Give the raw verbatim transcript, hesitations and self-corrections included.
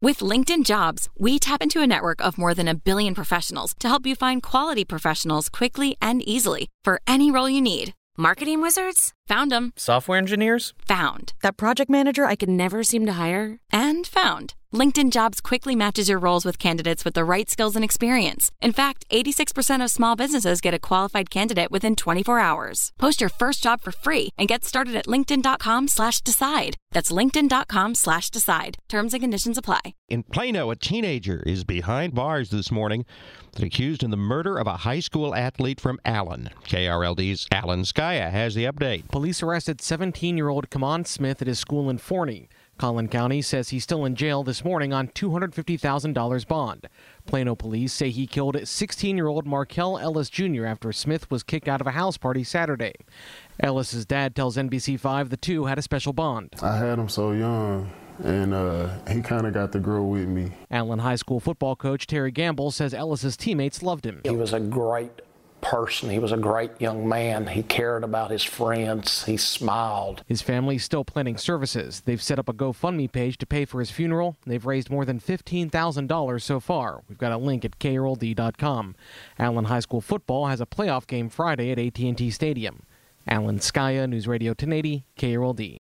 With LinkedIn Jobs, we tap into a network of more than a billion professionals to help you find quality professionals quickly and easily for any role you need. Marketing wizards? Found them. Software engineers? Found. That project manager I could never seem to hire? And found. LinkedIn Jobs quickly matches your roles with candidates with the right skills and experience. In fact, eighty-six percent of small businesses get a qualified candidate within twenty-four hours. Post your first job for free and get started at linkedin.com slash decide. That's linkedin.com slash decide. Terms and conditions apply. In Plano, a teenager is behind bars this morning, accused in the murder of a high school athlete from Allen. K R L D's Alan Skaya has the update. Police arrested seventeen-year-old Kamon Smith at his school in Forney. Collin County says he's still in jail this morning on two hundred fifty thousand dollars bond. Plano police say he killed sixteen-year-old Markel Ellis Junior after Smith was kicked out of a house party Saturday. Ellis's dad tells N B C five the two had a special bond. I had him so young, and uh, he kind of got to grow with me. Allen High School football coach Terry Gamble says Ellis's teammates loved him. He was a great person. He was a great young man. He cared about his friends. He smiled. His family's still planning services. They've set up a GoFundMe page to pay for his funeral. They've raised more than fifteen thousand dollars so far. We've got a link at K R L D dot com. Allen High School football has a playoff game Friday at A T and T Stadium. Alan Skaya, News Radio ten eighty, K R L D.